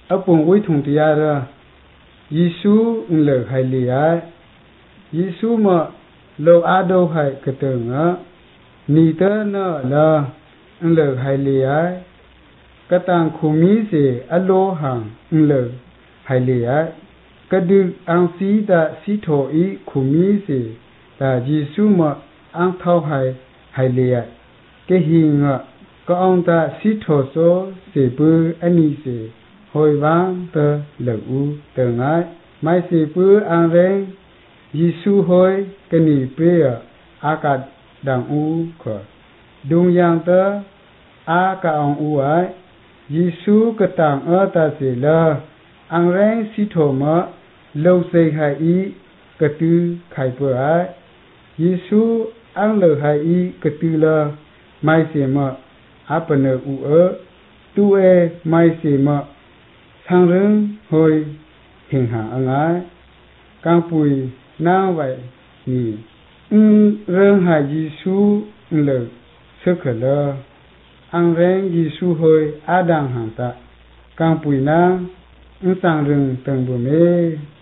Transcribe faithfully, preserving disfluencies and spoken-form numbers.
ở vùng uy thùng tia ra Giêsu lờ hay lì ai Giêsu mà lâu á đâu hay cái tường á ni tơ nó là lờ hay lì ai cái tàng khu mỹ gì alo hàng lờ hay lì ai cái đường ăn xí ta xí thổ ý khu mỹ gì ta Giêsu mà ăn thâu hay hay lì ai cái hình á có ông ta xí thổ số sẽ bư anh đi sẽ hồi vang tờ lợn u tờ ngái mai sẽ bư ăn reng Giêsu hồi cái nỉ bê à cả đằng u khờ đúng yang tờ à cả ông u ấy Giêsu cái tàng ở ta sẽ là ăn reng xí thổ mà lâu xây hai ý cái tư khai bờ ấy Giêsu ăn lờ hai ý cái tư là mai sẽ mà apa ne u ơ tu e mai si ma sang rừng hồi hình hạ ang ai cang pui na vậy ni um rừng hai Giêsu lờ sức lờ ang reng Giêsu hồi Adam hàng ta cang pui na sang rừng tầng bờ mê